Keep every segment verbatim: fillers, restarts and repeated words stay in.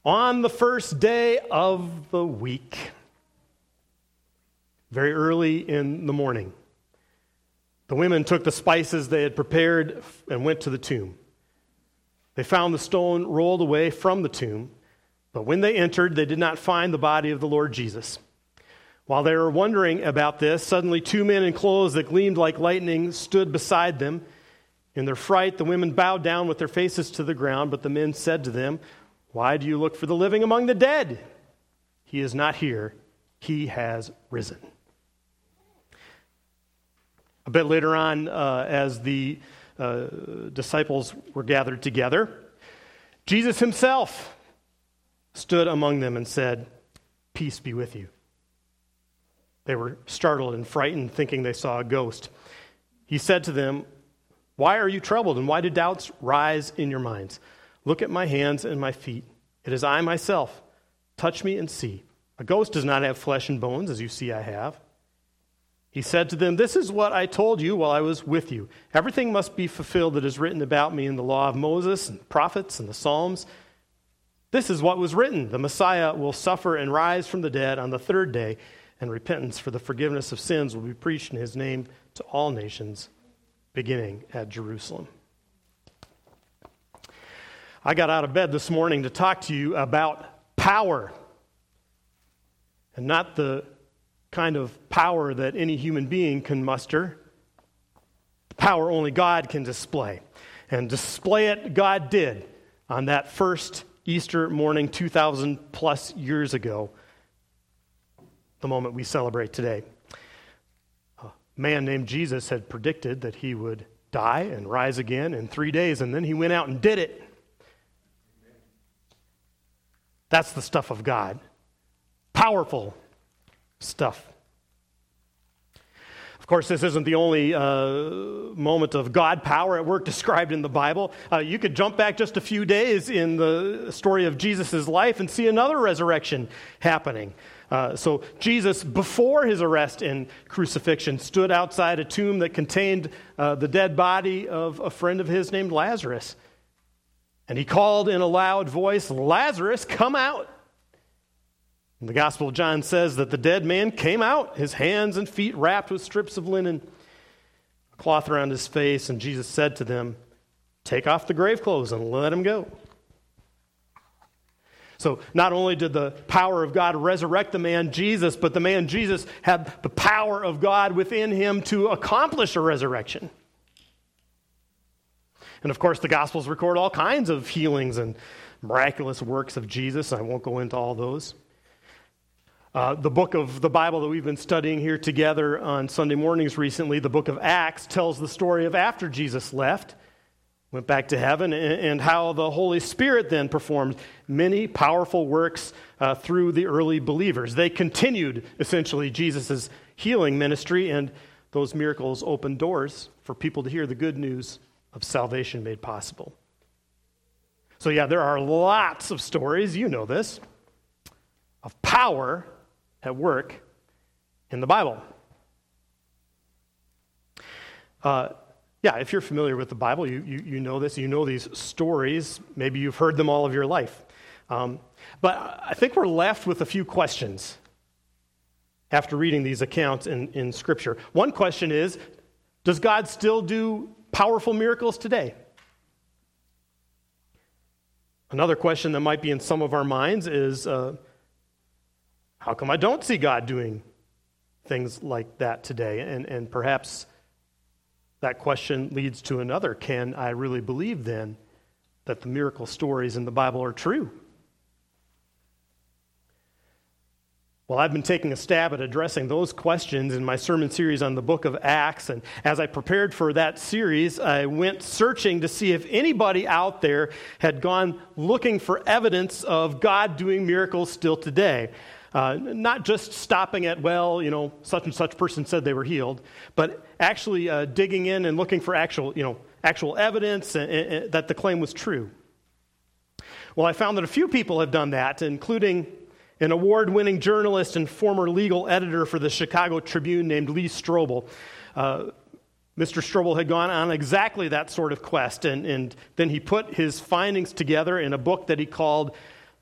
On the first day of the week, very early in the morning, the women took the spices they had prepared and went to the tomb. They found the stone rolled away from the tomb, but when they entered, they did not find the body of the Lord Jesus. While they were wondering about this, suddenly two men in clothes that gleamed like lightning stood beside them. In their fright, the women bowed down with their faces to the ground, but the men said to them, "Why do you look for the living among the dead? He is not here. He has risen." A bit later on, uh, as the uh, disciples were gathered together, Jesus himself stood among them and said, "Peace be with you." They were startled and frightened, thinking they saw a ghost. He said to them, "Why are you troubled, and why do doubts rise in your minds? Look at my hands and my feet. It is I myself. Touch me and see. A ghost does not have flesh and bones, as you see I have." He said to them, "This is what I told you while I was with you. Everything must be fulfilled that is written about me in the law of Moses and the prophets and the Psalms. This is what was written. The Messiah will suffer and rise from the dead on the third day, and repentance for the forgiveness of sins will be preached in his name to all nations, beginning at Jerusalem." I got out of bed this morning to talk to you about power, and not the kind of power that any human being can muster. The power only God can display. And display it God did on that first Easter morning two thousand plus years ago, the moment we celebrate today. A man named Jesus had predicted that he would die and rise again in three days, and then he went out and did it. That's the stuff of God. Powerful stuff. Of course, this isn't the only uh, moment of God power at work described in the Bible. Uh, you could jump back just a few days in the story of Jesus' life and see another resurrection happening. Uh, so Jesus, before his arrest and crucifixion, stood outside a tomb that contained uh, the dead body of a friend of his named Lazarus. And he called in a loud voice, "Lazarus, come out!" And the Gospel of John says that the dead man came out, his hands and feet wrapped with strips of linen, a cloth around his face, and Jesus said to them, "Take off the grave clothes and let him go." So not only did the power of God resurrect the man Jesus, but the man Jesus had the power of God within him to accomplish a resurrection. And of course, the Gospels record all kinds of healings and miraculous works of Jesus. I won't go into all those. Uh, the book of the Bible that we've been studying here together on Sunday mornings recently, the book of Acts, tells the story of after Jesus left, went back to heaven, and, and how the Holy Spirit then performed many powerful works uh, through the early believers. They continued, essentially, Jesus' healing ministry, and those miracles opened doors for people to hear the good news of salvation made possible. So yeah, there are lots of stories, you know this, of power at work in the Bible. Uh, yeah, if you're familiar with the Bible, you, you you know this, you know these stories. Maybe you've heard them all of your life. Um, but I think we're left with a few questions after reading these accounts in, in Scripture. One question is, does God still do powerful miracles today? Another question that might be in some of our minds is, uh, how come I don't see God doing things like that today? And, and perhaps that question leads to another. Can I really believe then that the miracle stories in the Bible are true? Well, I've been taking a stab at addressing those questions in my sermon series on the book of Acts, and as I prepared for that series, I went searching to see if anybody out there had gone looking for evidence of God doing miracles still today. Uh, not just stopping at, well, you know, such and such person said they were healed, but actually uh, digging in and looking for actual, you know, actual evidence and, and, that the claim was true. Well, I found that a few people have done that, including an award-winning journalist and former legal editor for the Chicago Tribune named Lee Strobel. Uh, Mister Strobel had gone on exactly that sort of quest, and, and then he put his findings together in a book that he called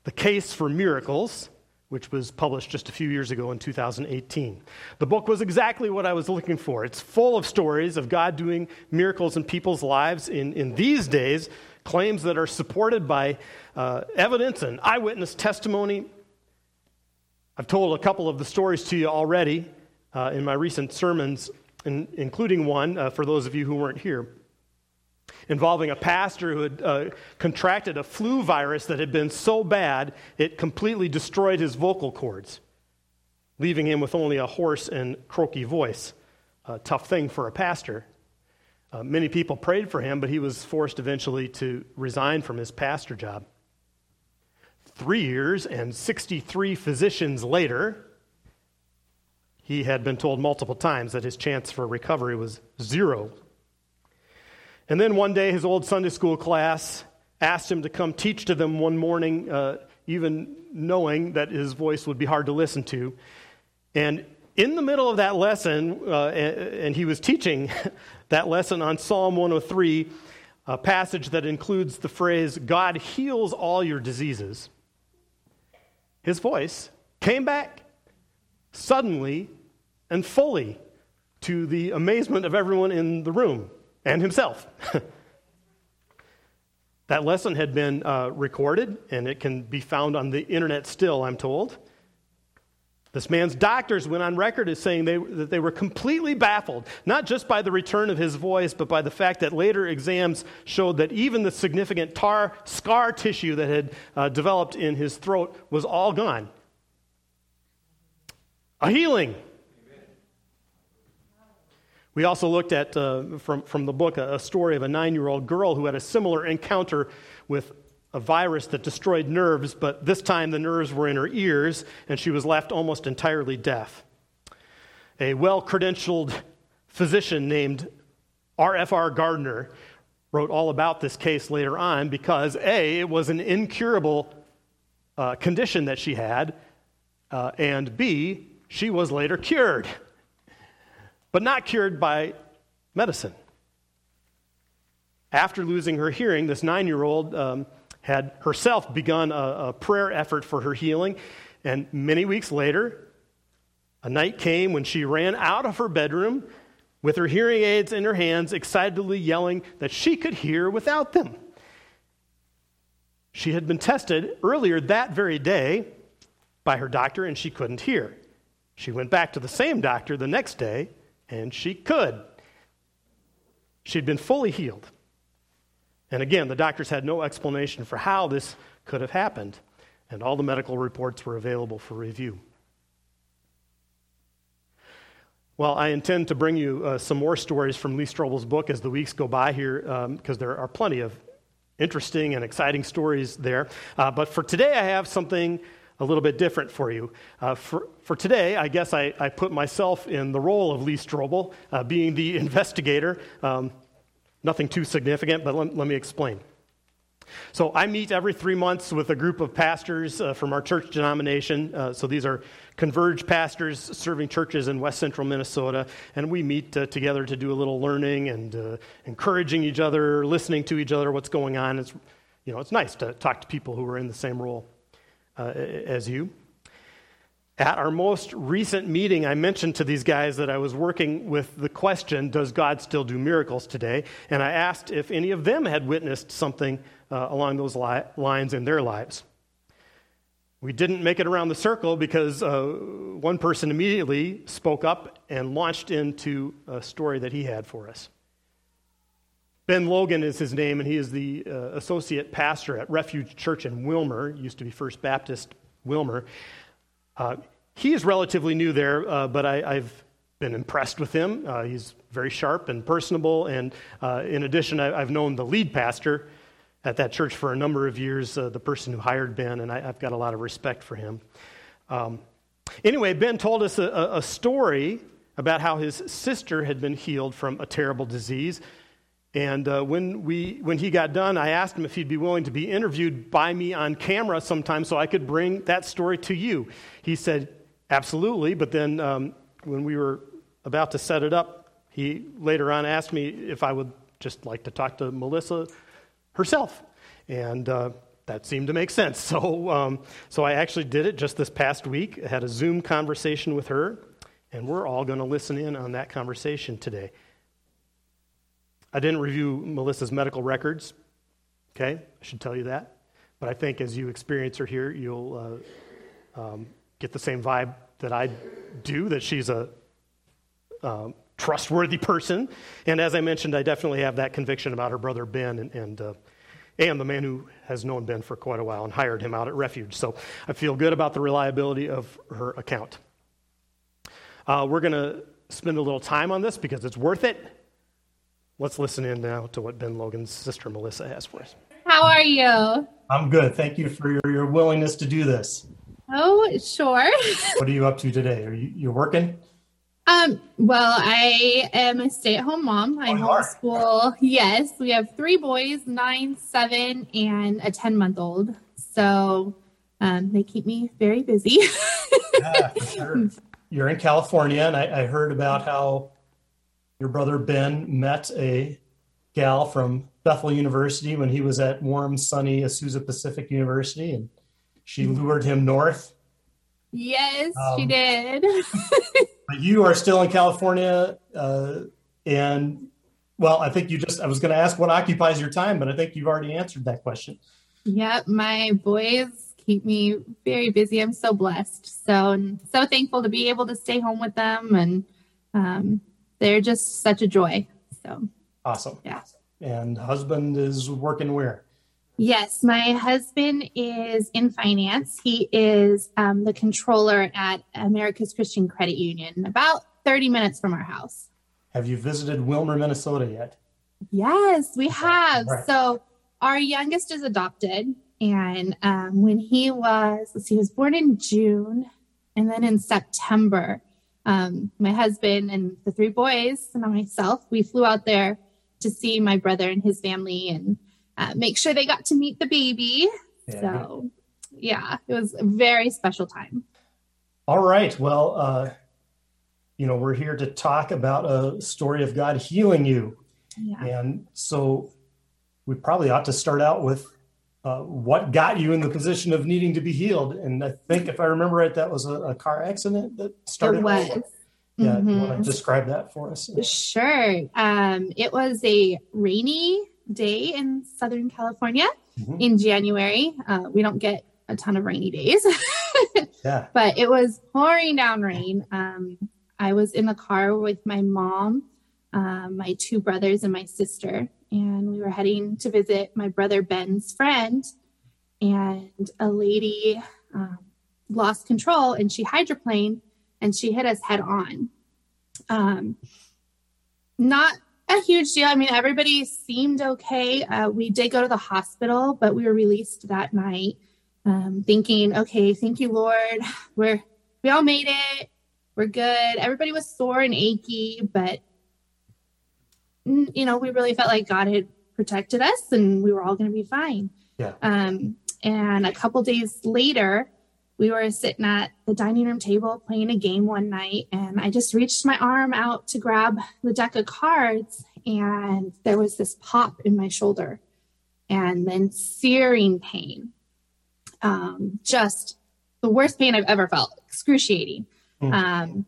The Case for Miracles, which was published just a few years ago in two thousand eighteen. The book was exactly what I was looking for. It's full of stories of God doing miracles in people's lives in, in these days, claims that are supported by uh, evidence and eyewitness testimony. I've told a couple of the stories to you already uh, in my recent sermons, in, including one, uh, for those of you who weren't here, involving a pastor who had uh, contracted a flu virus that had been so bad it completely destroyed his vocal cords, leaving him with only a hoarse and croaky voice. A tough thing for a pastor. Uh, many people prayed for him, but he was forced eventually to resign from his pastor job. Three years and sixty-three physicians later, he had been told multiple times that his chance for recovery was zero. And then one day, his old Sunday school class asked him to come teach to them one morning, uh, even knowing that his voice would be hard to listen to. And in the middle of that lesson, uh, and he was teaching that lesson on Psalm one oh three, a passage that includes the phrase, "God heals all your diseases," his voice came back suddenly and fully, to the amazement of everyone in the room and himself. That lesson had been uh, recorded, and it can be found on the internet still, I'm told. This man's doctors went on record as saying they, that they were completely baffled, not just by the return of his voice, but by the fact that later exams showed that even the significant tar scar tissue that had uh, developed in his throat was all gone. A healing. Amen. We also looked at, uh, from, from the book, a, a story of a nine-year-old girl who had a similar encounter with a virus that destroyed nerves, but this time the nerves were in her ears, and she was left almost entirely deaf. A well-credentialed physician named R F R Gardner wrote all about this case later on because, A, it was an incurable uh, condition that she had, uh, and B, she was later cured, but not cured by medicine. After losing her hearing, this nine-year-old um, had herself begun a, a prayer effort for her healing, and many weeks later, a night came when she ran out of her bedroom with her hearing aids in her hands, excitedly yelling that she could hear without them. She had been tested earlier that very day by her doctor, and she couldn't hear. She went back to the same doctor the next day, and she could. She'd been fully healed. And again, the doctors had no explanation for how this could have happened, and all the medical reports were available for review. Well, I intend to bring you uh, some more stories from Lee Strobel's book as the weeks go by here, because um, there are plenty of interesting and exciting stories there. Uh, but for today, I have something a little bit different for you. Uh, for, for today, I guess I, I put myself in the role of Lee Strobel, uh, being the investigator. Um, nothing too significant, but let, let me explain. So I meet every three months with a group of pastors uh, from our church denomination. Uh, so these are Converge pastors serving churches in west central Minnesota, and we meet uh, together to do a little learning and uh, encouraging each other, listening to each other, what's going on. It's, you know, it's nice to talk to people who are in the same role uh, as you. At our most recent meeting, I mentioned to these guys that I was working with the question, does God still do miracles today? And I asked if any of them had witnessed something uh, along those li- lines in their lives. We didn't make it around the circle because uh, one person immediately spoke up and launched into a story that he had for us. Ben Logan is his name, and he is the uh, associate pastor at Refuge Church in Wilmer, used to be First Baptist Wilmer. Uh, he is relatively new there, uh, but I, I've been impressed with him. Uh, he's very sharp and personable, and uh, in addition, I, I've known the lead pastor at that church for a number of years, uh, the person who hired Ben, and I, I've got a lot of respect for him. Um, anyway, Ben told us a, a story about how his sister had been healed from a terrible disease. And uh, when we when he got done, I asked him if he'd be willing to be interviewed by me on camera sometime so I could bring that story to you. He said, absolutely, but then um, when we were about to set it up, he later on asked me if I would just like to talk to Melissa herself. And uh, that seemed to make sense. So, um, so I actually did it just this past week. I had a Zoom conversation with her, and we're all going to listen in on that conversation today. I didn't review Melissa's medical records, okay? I should tell you that. But I think as you experience her here, you'll uh, um, get the same vibe that I do, that she's a um, trustworthy person. And as I mentioned, I definitely have that conviction about her brother Ben and and, uh, and the man who has known Ben for quite a while and hired him out at Refuge. So I feel good about the reliability of her account. Uh, we're going to spend a little time on this because it's worth it. Let's listen in now to what Ben Logan's sister Melissa has for us. How are you? I'm good. Thank you for your, your willingness to do this. Oh, sure. What are you up to today? Are you you working? Um, well, I am a stay-at-home mom. I Oh, you are? homeschool. Yes, we have three boys, nine, seven, and a ten-month-old. So um, they keep me very busy. Yeah, for sure. You're in California, and I, I heard about how your brother Ben met a gal from Bethel University when he was at warm, sunny Azusa Pacific University, and she lured him north. Yes, Um, she did. But you are still in California, uh, and, well, I think you just, I was going to ask what occupies your time, but I think you've already answered that question. Yep, my boys keep me very busy. I'm so blessed. So, and so thankful to be able to stay home with them, and um, they're just such a joy. So, Awesome. yeah. And husband is working where? Yes, my husband is in finance. He is um, the controller at America's Christian Credit Union, about thirty minutes from our house. Have you visited Wilmer, Minnesota yet? Yes, we have. Right. So our youngest is adopted. And um, when he was, let's see, he was born in June. And then in September, um, my husband and the three boys and myself, we flew out there to see my brother and his family and uh, make sure they got to meet the baby. Yeah. So, yeah, it was a very special time. All right. Well, uh, you know, we're here to talk about a story of God healing you. Yeah. And so we probably ought to start out with uh, what got you in the position of needing to be healed. And I think if I remember right, that was a, a car accident that started. It was. Yeah. Mm-hmm. You want to describe that for us? Sure. Um, it was a rainy day in Southern California Mhm. in January. Uh, we don't get a ton of rainy days, Yeah. but it was pouring down rain. Um, I was in the car with my mom, um, my two brothers, and my sister, and we were heading to visit my brother Ben's friend, and a lady um, lost control and she hydroplaned and she hit us head on. Um, not a huge deal. I mean, everybody seemed okay. Uh, we did go to the hospital, but we were released that night, um, thinking, okay, thank you, Lord. We're, we all made it. We're good. Everybody was sore and achy, but, you know, we really felt like God had protected us and we were all going to be fine. Yeah. Um, and a couple days later, we were sitting at the dining room table playing a game one night, and I just reached my arm out to grab the deck of cards, and there was this pop in my shoulder and then searing pain. Um, just the worst pain I've ever felt, excruciating. Mm. Um,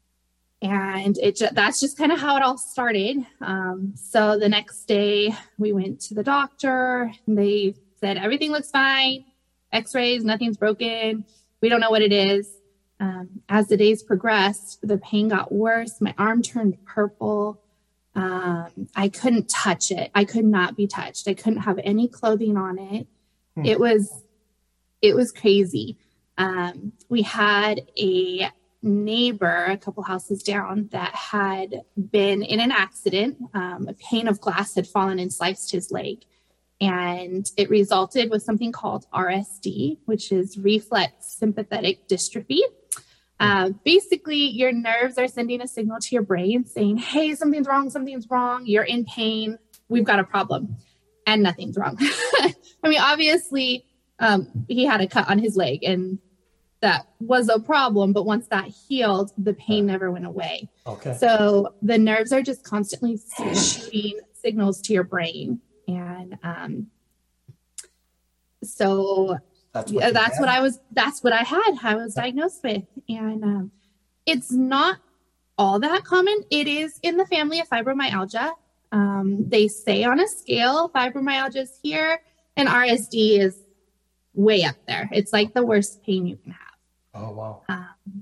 and it ju- that's just kind of how it all started. Um, so the next day we went to the doctor, and they said, everything looks fine. X-rays, nothing's broken. We don't know what it is. Um, as the days progressed, the pain got worse. My arm turned purple. Um, I couldn't touch it. I could not be touched. I couldn't have any clothing on it. Hmm. It was, it was crazy. Um, we had a neighbor a couple houses down that had been in an accident. Um, a pane of glass had fallen and sliced his leg. And it resulted with something called R S D, which is reflex sympathetic dystrophy. Uh, basically, your nerves are sending a signal to your brain saying, hey, something's wrong, something's wrong. You're in pain. We've got a problem. And nothing's wrong. I mean, obviously, um, he had a cut on his leg, and that was a problem. But once that healed, the pain never went away. Okay. So the nerves are just constantly shooting signals to your brain. And um, So That's what, yeah, that's had? what I was, that's what I had, I was diagnosed with. And um, it's not all that common. It is in the family of fibromyalgia. Um, they say on a scale, fibromyalgia is here and R S D is way up there. It's like the worst pain you can have. Oh, wow. Um,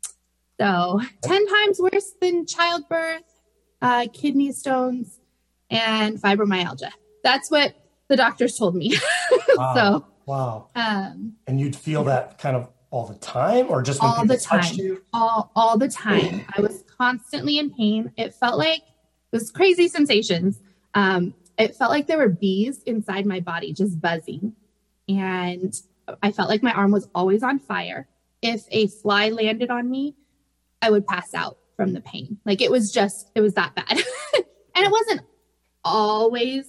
so ten times worse than childbirth, uh, kidney stones, and fibromyalgia. That's what the doctors told me. Wow. so, wow. Um, and you'd feel that kind of all the time, or just when all people the time, touched you? all, all the time. I was constantly in pain. It felt like it was crazy sensations. Um, it felt like there were bees inside my body just buzzing. And I felt like my arm was always on fire. If a fly landed on me, I would pass out from the pain. Like it was just, it was that bad. And it wasn't always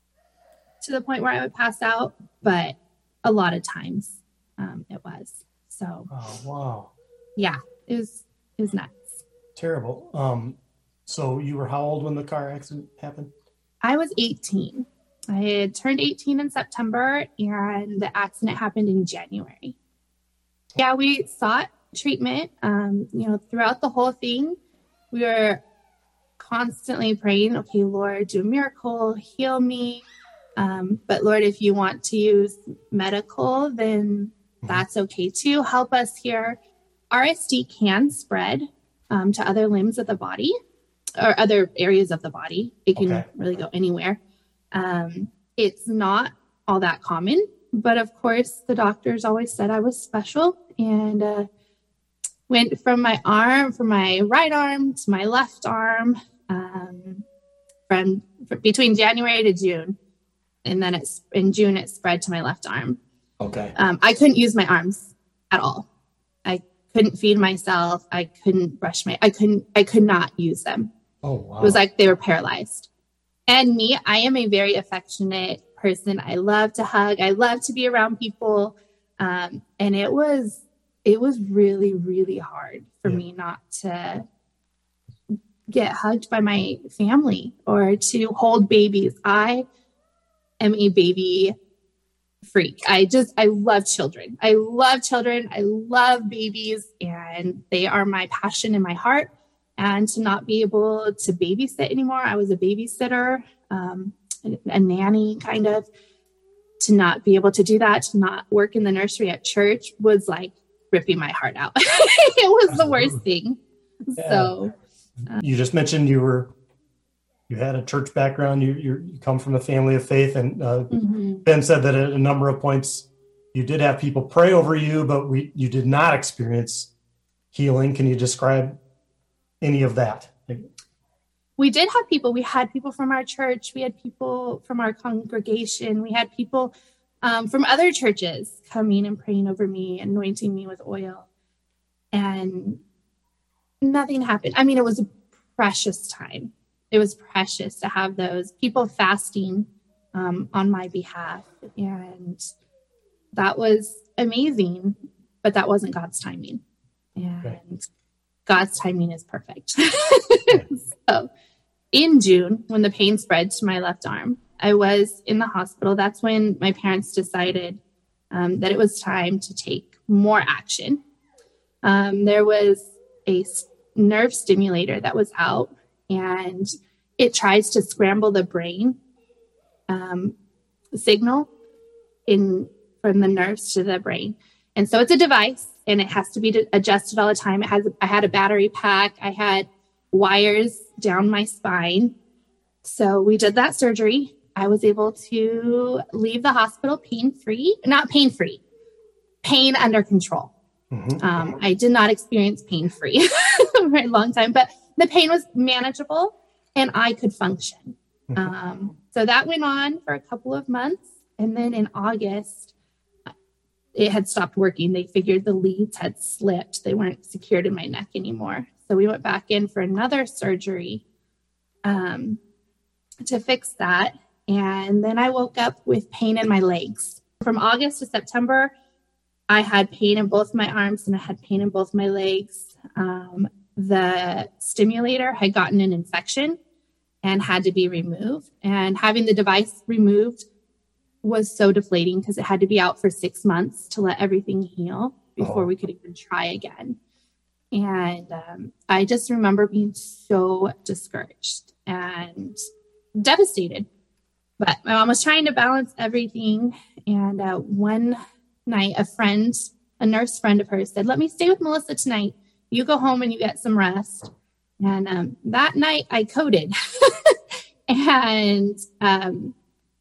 to the point where I would pass out, but a lot of times um, it was. So, oh, wow. Yeah, it was, it was nuts. Terrible. Um, so you were how old when the car accident happened? I was eighteen. I had turned eighteen in September and the accident happened in January. Yeah, we sought treatment, um, you know, throughout the whole thing. We were constantly praying, okay, Lord, do a miracle, heal me. Um, but Lord, if you want to use medical, then that's okay too. Help us here. R S D can spread um, to other limbs of the body or other areas of the body. It can Okay. really go anywhere. Um, it's not all that common, but of course the doctors always said I was special, and uh, went from my arm, from my right arm to my left arm, um, from, from between January to June. And then it's in June, it spread to my left arm. Okay. Um, I couldn't use my arms at all. I couldn't feed myself. I couldn't brush my, I couldn't, I could not use them. Oh, wow. It was like they were paralyzed. And me, I am a very affectionate person. I love to hug. I love to be around people. Um, and it was, it was really, really hard for Yeah. me not to get hugged by my family or to hold babies. I am a baby freak. I just, I love children. I love children. I love babies, and they are my passion in my heart. And to not be able to babysit anymore, I was a babysitter, um, a, a nanny kind of, to not be able to do that, to not work in the nursery at church was like ripping my heart out. It was the worst thing. Yeah. So you just mentioned you were, you had a church background. You you're, you come from a family of faith, and uh, mhm. Ben said that at a number of points you did have people pray over you, but we you did not experience healing. Can you describe any of that? We did have people. We had people from our church. We had people from our congregation. We had people um, from other churches coming and praying over me, anointing me with oil. And nothing happened. I mean, it was a precious time. It was precious to have those people fasting um, on my behalf. And that was amazing, but that wasn't God's timing. And Okay. God's timing is perfect. So in June, when the pain spread to my left arm, I was in the hospital. That's when my parents decided um, that it was time to take more action. Um, there was a s- nerve stimulator that was out, and it tries to scramble the brain um, signal in from the nerves to the brain. And so it's a device, and it has to be d- adjusted all the time. It has, I had a battery pack. I had wires down my spine. So we did that surgery. I was able to leave the hospital pain-free, not pain-free, pain under control. Mhm. Um, I did not experience pain-free for a long time, but the pain was manageable and I could function. Um, so that went on for a couple of months. And then in August, it had stopped working. They figured the leads had slipped. They weren't secured in my neck anymore. So we went back in for another surgery um, to fix that. And then I woke up with pain in my legs. From August to September, I had pain in both my arms and I had pain in both my legs. Um, the stimulator had gotten an infection and had to be removed. And having the device removed was so deflating because it had to be out for six months to let everything heal before Oh. we could even try again. And um, I just remember being so discouraged and devastated. But my mom was trying to balance everything. And uh, one night, a friend, a nurse friend of hers said, let me stay with Melissa tonight. You go home and you get some rest. And um, that night I coded. and um,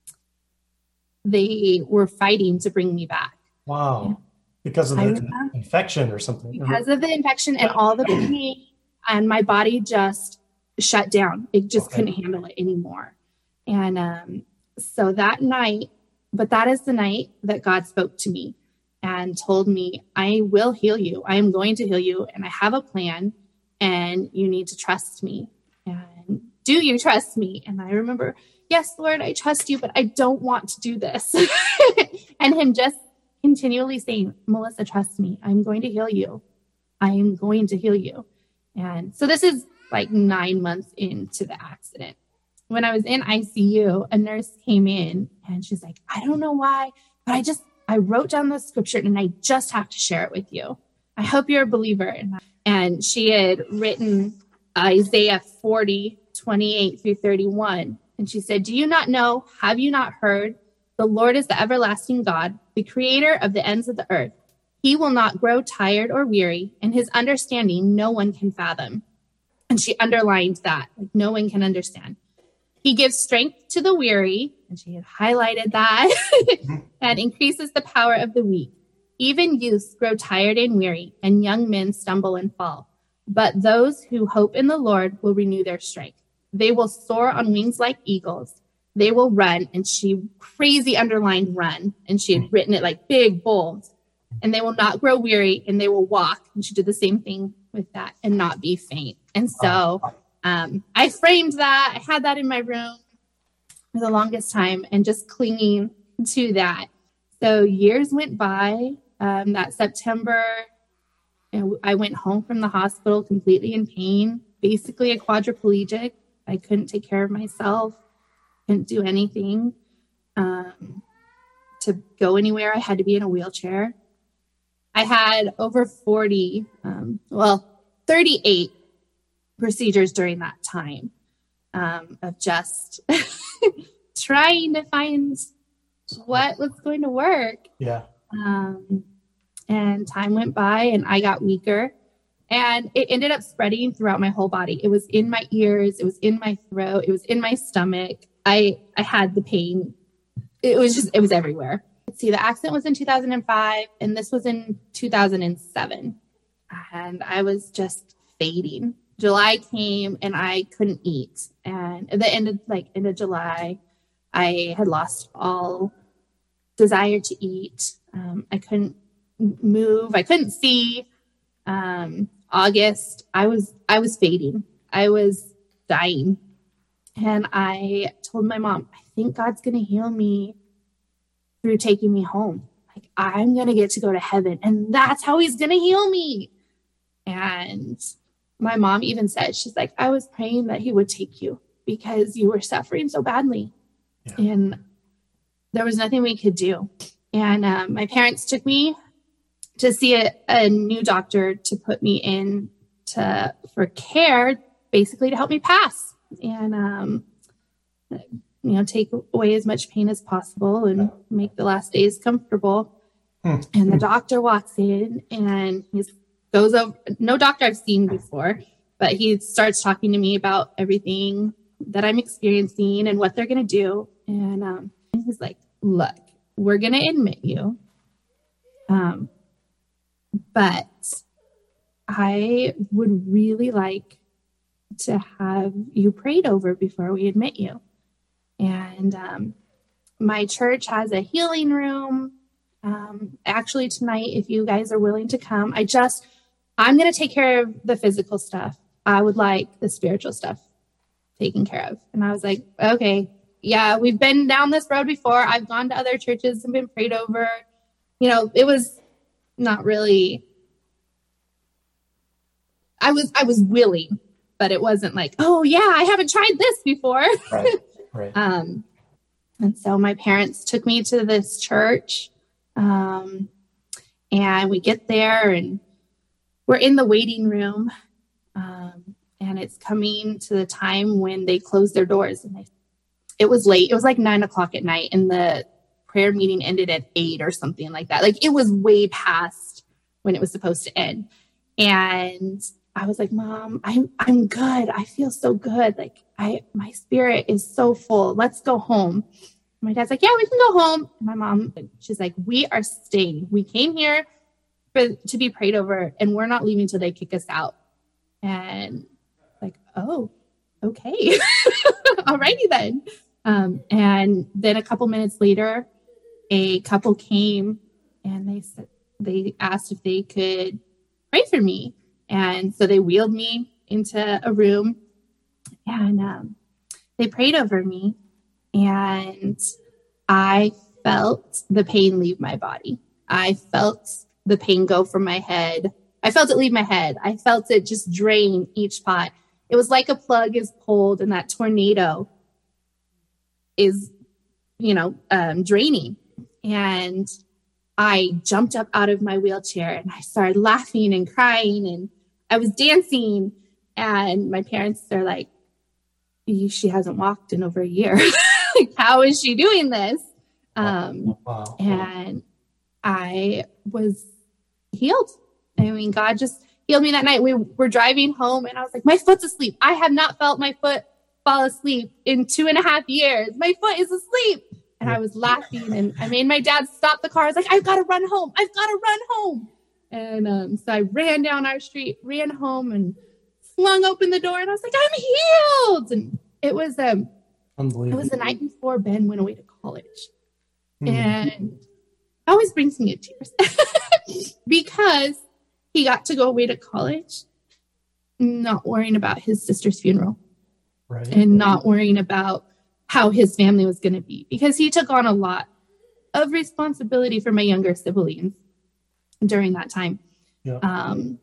they were fighting to bring me back. Wow. Because of I the remember. infection or something. Because of the infection and all the pain, and my body just shut down. It just Okay. couldn't handle it anymore. And um, so that night, but that is the night that God spoke to me and told me, I will heal you. I am going to heal you. And I have a plan and you need to trust me. And do you trust me? And I remember, yes, Lord, I trust you, but I don't want to do this. And him just continually saying, Melissa, trust me. I'm going to heal you. I am going to heal you. And so this is like nine months into the accident. When I was in I C U, a nurse came in and she's like, I don't know why, but I just, I wrote down the scripture and I just have to share it with you. I hope you're a believer. And, and she had written Isaiah forty, twenty-eight through thirty-one. And she said, do you not know? Have you not heard? The Lord is the everlasting God, the creator of the ends of the earth. He will not grow tired or weary, and his understanding no one can fathom. And she underlined that, like no one can understand. He gives strength to the weary, and she had highlighted that, and increases the power of the weak. Even youths grow tired and weary, and young men stumble and fall. But those who hope in the Lord will renew their strength. They will soar on wings like eagles. They will run, and she crazy underlined run, and she had written it like big, bold. And they will not grow weary, and they will walk. And she did the same thing with that and not be faint. And so um, I framed that. I had that in my room for the longest time and just clinging to that. So years went by. Um, that September, and I went home from the hospital completely in pain, basically a quadriplegic. I couldn't take care of myself. Couldn't do anything. Um, to go anywhere, I had to be in a wheelchair. I had over forty, um, well, thirty-eight procedures during that time um, of just trying to find what was going to work. Yeah. Um, and time went by and I got weaker. And it ended up spreading throughout my whole body. It was in my ears. It was in my throat. It was in my stomach. I, I had the pain. It was just, it was everywhere. Let's see, the accident was in two thousand five and this was in two thousand seven. And I was just fading. July came and I couldn't eat. And at the end of like end of July, I had lost all desire to eat. Um, I couldn't move. I couldn't see. Um, August, I was, I was fading. I was dying. And I told my mom, I think God's going to heal me through taking me home. Like I'm going to get to go to heaven and that's how he's going to heal me. And my mom even said, she's like, I was praying that he would take you because you were suffering so badly. Yeah. And there was nothing we could do. And um, my parents took me to see a, a new doctor to put me in to for care, basically to help me pass and, um, you know, take away as much pain as possible and make the last days comfortable. Hmm. And the doctor walks in and he goes over, no doctor I've seen before, but he starts talking to me about everything that I'm experiencing and what they're going to do. And um, he's like, look, we're going to admit you. Um, But I would really like to have you prayed over before we admit you. And um, my church has a healing room. Um, actually, tonight, if you guys are willing to come, I just, I'm going to take care of the physical stuff. I would like the spiritual stuff taken care of. And I was like, okay, yeah, we've been down this road before. I've gone to other churches and been prayed over. You know, it was not really, I was, I was willing, but it wasn't like, oh yeah, I haven't tried this before. Right, right. um, And so my parents took me to this church, um, and we get there and we're in the waiting room, um, and it's coming to the time when they close their doors. And they, it was late. It was like nine o'clock at night, and the prayer meeting ended at eight or something like that. Like, it was way past when it was supposed to end. And I was like, Mom, I'm I'm good. I feel so good. Like, I my spirit is so full. Let's go home. My dad's like, yeah, we can go home. And my mom, she's like, we are staying. We came here for to be prayed over, and we're not leaving till they kick us out. And like, oh, okay. Alrighty then. Um, and then a couple minutes later, a couple came and they said, they asked if they could pray for me. And so they wheeled me into a room, and um, they prayed over me, and I felt the pain leave my body. I felt the pain go from my head. I felt it leave my head. I felt it just drain each spot. It was like a plug is pulled and that tornado is, you know, um, draining. And I jumped up out of my wheelchair and I started laughing and crying, and I was dancing. And my parents are like, she hasn't walked in over a year. Like, how is she doing this? Um, wow. And I was healed. I mean, God just healed me that night. We were driving home and I was like, my foot's asleep. I have not felt my foot fall asleep in two and a half years. My foot is asleep. And I was laughing, and I made my dad stop the car. I was like, I've got to run home. I've got to run home. And um, so I ran down our street, ran home, and flung open the door. And I was like, I'm healed. And it was um, it was the night before Ben went away to college. Mm-hmm. And it always brings me to tears because he got to go away to college, not worrying about his sister's funeral, right, and not worrying about how his family was going to be, because he took on a lot of responsibility for my younger siblings during that time. Yeah. Um,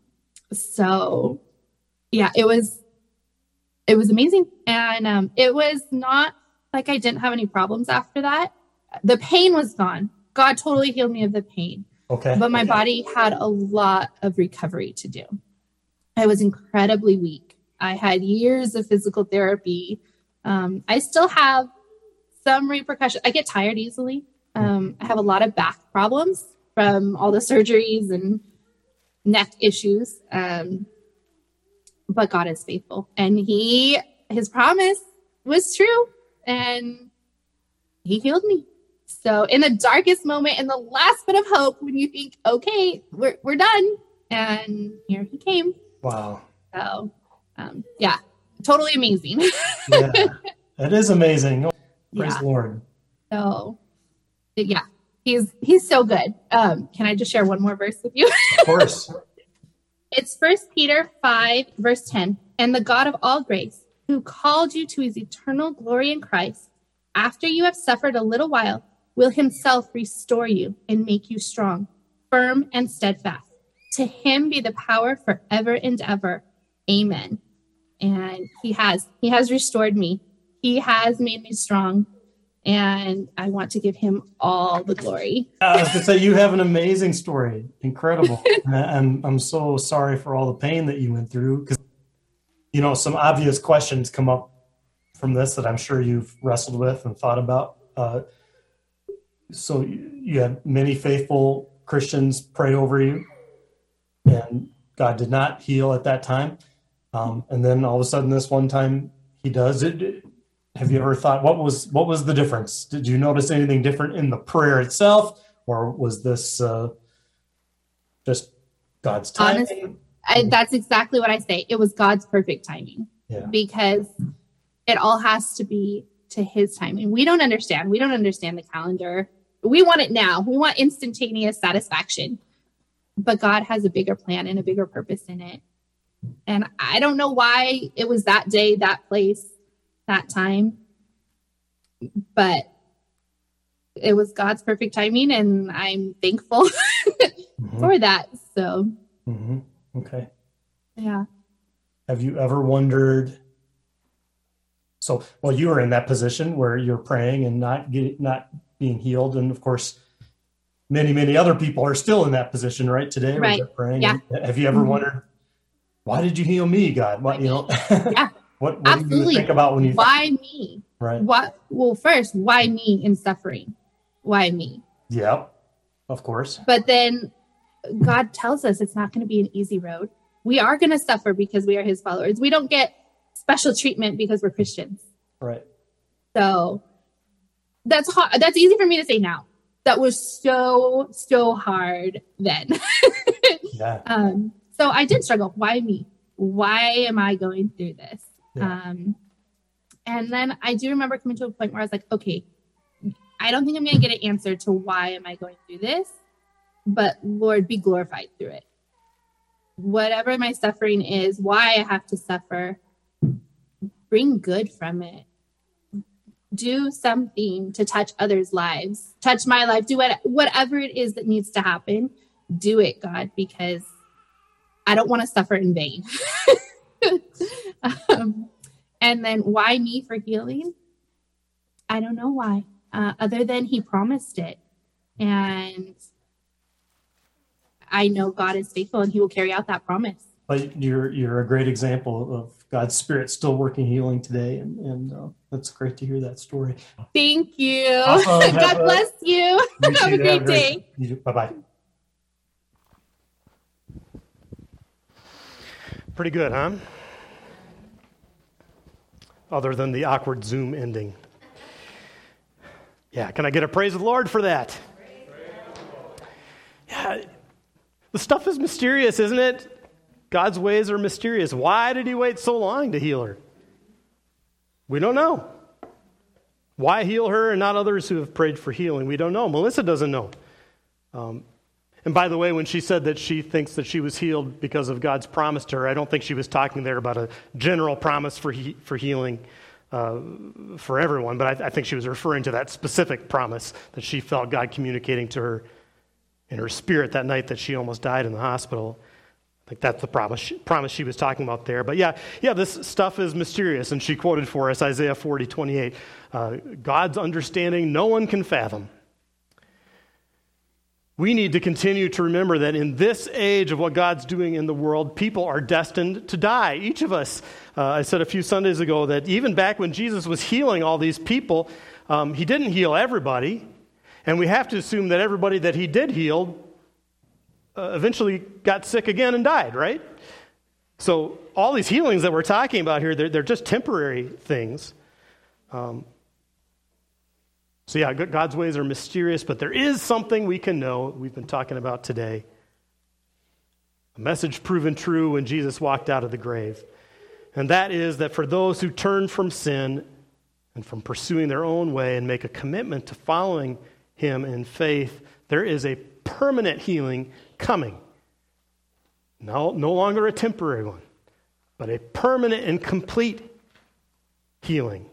so yeah, it was, it was amazing. And um, it was not like I didn't have any problems after that. The pain was gone. God totally healed me of the pain. Okay. But my okay. body had a lot of recovery to do. I was incredibly weak. I had years of physical therapy. Um, I still have some repercussions. I get tired easily. Um, I have a lot of back problems from all the surgeries and neck issues. Um, but God is faithful, and he, his promise was true, and he healed me. So in the darkest moment, in the last bit of hope, when you think, okay, we're, we're done. And here he came. Wow. So, um, yeah. Totally amazing. Yeah, it is amazing. Oh, praise yeah. the Lord. So, yeah, he's he's so good. Um, can I just share one more verse with you? Of course. It's First Peter five, verse ten. And the God of all grace, who called you to his eternal glory in Christ, after you have suffered a little while, will himself restore you and make you strong, firm, and steadfast. To him be the power forever and ever. Amen. And he has, he has restored me. He has made me strong. And I want to give him all the glory. I was going to say, you have an amazing story. Incredible. And I'm, I'm so sorry for all the pain that you went through, because, you know, some obvious questions come up from this that I'm sure you've wrestled with and thought about. Uh, so you had many faithful Christians pray over you, and God did not heal at that time. Um, and then all of a sudden, this one time he does it. Have you ever thought, what was what was the difference? Did you notice anything different in the prayer itself, or was this uh, just God's timing? Honestly, I, that's exactly what I say. It was God's perfect timing, yeah. because it all has to be to his timing. We don't understand. We don't understand the calendar. We want it now. We want instantaneous satisfaction. But God has a bigger plan and a bigger purpose in it. And I don't know why it was that day, that place, that time. But it was God's perfect timing, and I'm thankful mm-hmm. for that. So, mm-hmm. Okay. Yeah. Have you ever wondered So, well, you were in that position where you're praying and not getting, not being healed. And of course, many, many other people are still in that position right today. Where Right. they're praying. Yeah. Have you ever Mhm. wondered, why did you heal me, God? What, you know, Yeah. what, what do you Absolutely. think about when you, Why me? right? What? Well, first, why me in suffering? Why me? Yeah, of course. But then God tells us it's not going to be an easy road. We are going to suffer because we are his followers. We don't get special treatment because we're Christians. Right. So that's hard. That's easy for me to say now. That was so, so hard then. Yeah. um, so I did struggle. Why me? Why am I going through this? Yeah. Um, and then I do remember coming to a point where I was like, okay, I don't think I'm going to get an answer to why am I going through this, but Lord, be glorified through it. Whatever my suffering is, why I have to suffer, bring good from it. Do something to touch others' lives, touch my life, do what, whatever it is that needs to happen. Do it, God, because I don't want to suffer in vain. um, and then why me for healing? I don't know why, uh, other than he promised it. And I know God is faithful and he will carry out that promise. But you're you're a great example of God's Spirit still working healing today, and and uh, that's great to hear that story. Thank you. Awesome. God a, bless you. Have a great day. Bye bye. Pretty good, huh? Other than the awkward Zoom ending. Yeah, can I get a praise of the Lord for that? Yeah, the stuff is mysterious, isn't it? God's ways are mysterious. Why did he wait so long to heal her? We don't know. Why heal her and not others who have prayed for healing? We don't know. Melissa doesn't know. Um, and by the way, when she said that she thinks that she was healed because of God's promise to her, I don't think she was talking there about a general promise for he, for healing uh, for everyone, but I, I think she was referring to that specific promise that she felt God communicating to her in her spirit that night that she almost died in the hospital. I think that's the promise she, promise she was talking about there. But yeah, yeah, this stuff is mysterious. And she quoted for us Isaiah forty twenty-eight. Uh, God's understanding no one can fathom. We need to continue to remember that in this age of what God's doing in the world, people are destined to die. Each of us, uh, I said a few Sundays ago that even back when Jesus was healing all these people, um, he didn't heal everybody. And we have to assume that everybody that he did heal uh, eventually got sick again and died, right? So all these healings that we're talking about here, they're, they're just temporary things. Um, so yeah, God's ways are mysterious, but there is something we can know we've been talking about today. A message proven true when Jesus walked out of the grave. And that is that for those who turn from sin and from pursuing their own way and make a commitment to following him in faith, there is a permanent healing coming. No, no longer a temporary one, but a permanent and complete healing.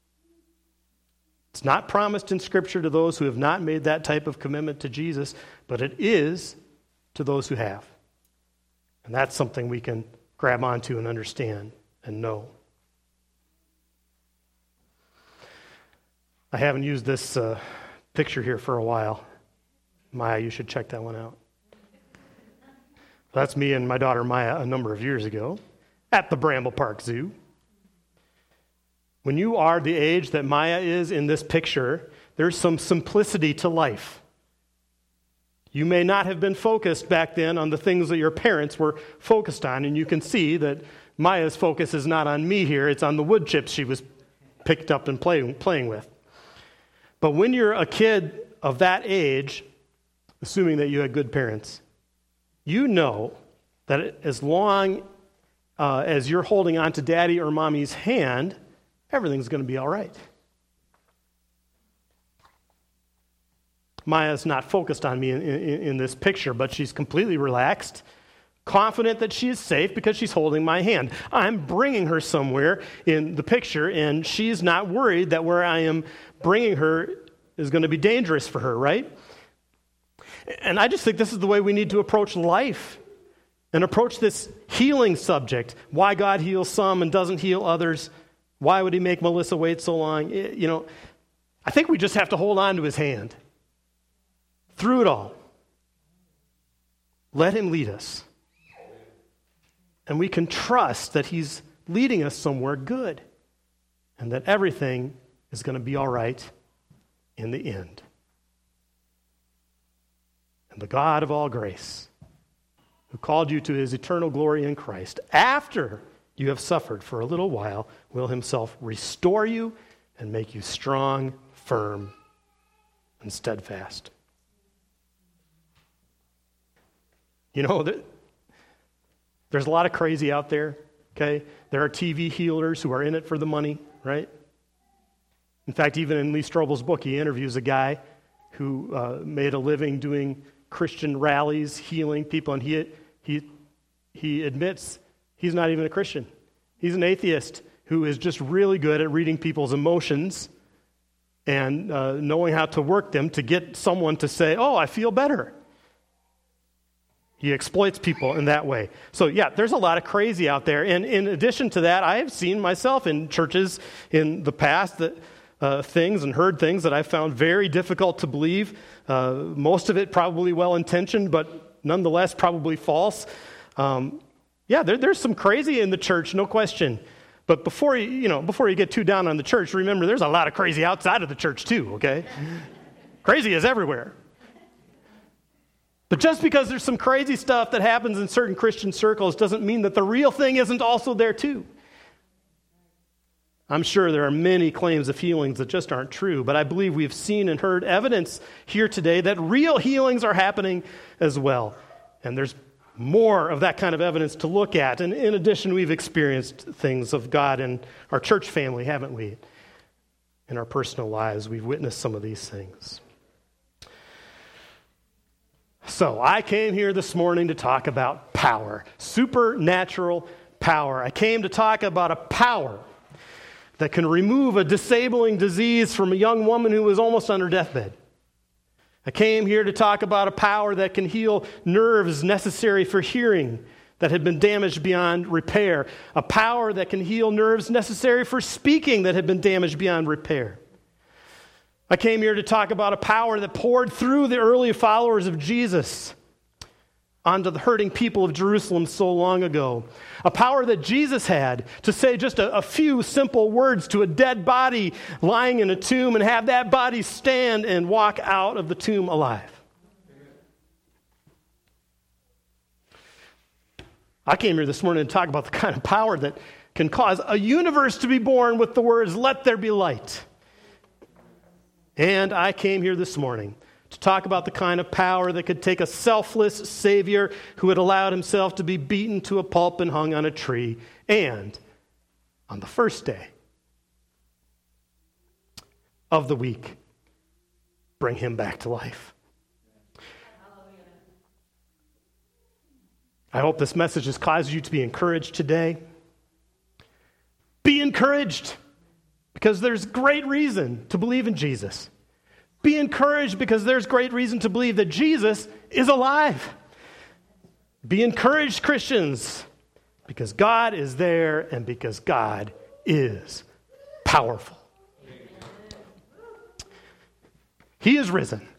It's not promised in Scripture to those who have not made that type of commitment to Jesus, but it is to those who have. And that's something we can grab onto and understand and know. I haven't used this uh, picture here for a while. Maya, you should check that one out. That's me and my daughter Maya a number of years ago at the Bramble Park Zoo. When you are the age that Maya is in this picture, there's some simplicity to life. You may not have been focused back then on the things that your parents were focused on, and you can see that Maya's focus is not on me here, it's on the wood chips she was picked up and play, playing with. But when you're a kid of that age, assuming that you had good parents, you know that as long uh, as you're holding on to daddy or mommy's hand, everything's going to be all right. Maya's not focused on me in, in, in this picture, but she's completely relaxed, confident that she is safe because she's holding my hand. I'm bringing her somewhere in the picture, and she's not worried that where I am bringing her is going to be dangerous for her, right? And I just think this is the way we need to approach life and approach this healing subject, why God heals some and doesn't heal others. Why would he make Melissa wait so long? It, you know, I think we just have to hold on to his hand through it all. Let him lead us. And we can trust that he's leading us somewhere good and that everything is going to be all right in the end. And the God of all grace, who called you to his eternal glory in Christ, after you have suffered for a little while, will himself restore you and make you strong, firm, and steadfast. You know, there's a lot of crazy out there, okay? There are T V healers who are in it for the money, right? In fact, even in Lee Strobel's book, he interviews a guy who uh, made a living doing Christian rallies, healing people, and he he he admits he's not even a Christian. He's an atheist who is just really good at reading people's emotions and uh, knowing how to work them to get someone to say, "Oh, I feel better." He exploits people in that way. So yeah, there's a lot of crazy out there. And in addition to that, I have seen myself in churches in the past that uh, things and heard things that I found very difficult to believe. Uh, most of it probably well-intentioned, but nonetheless probably false. Um, yeah, there, there's some crazy in the church, no question. But before you, you know, before you get too down on the church, remember there's a lot of crazy outside of the church too, okay? Crazy is everywhere. But just because there's some crazy stuff that happens in certain Christian circles doesn't mean that the real thing isn't also there too. I'm sure there are many claims of healings that just aren't true, but I believe we've seen and heard evidence here today that real healings are happening as well. And there's more of that kind of evidence to look at. And in addition, we've experienced things of God in our church family, haven't we? In our personal lives, we've witnessed some of these things. So I came here this morning to talk about power, supernatural power. I came to talk about a power that can remove a disabling disease from a young woman who was almost on her deathbed. I came here to talk about a power that can heal nerves necessary for hearing that had been damaged beyond repair. A power that can heal nerves necessary for speaking that had been damaged beyond repair. I came here to talk about a power that poured through the early followers of Jesus onto the hurting people of Jerusalem so long ago. A power that Jesus had to say just a, a few simple words to a dead body lying in a tomb and have that body stand and walk out of the tomb alive. I came here this morning to talk about the kind of power that can cause a universe to be born with the words, "Let there be light." And I came here this morning to talk about the kind of power that could take a selfless Savior who had allowed himself to be beaten to a pulp and hung on a tree, and on the first day of the week, bring him back to life. I hope this message has caused you to be encouraged today. Be encouraged, because there's great reason to believe in Jesus. Be encouraged because there's great reason to believe that Jesus is alive. Be encouraged, Christians, because God is there and because God is powerful. He is risen.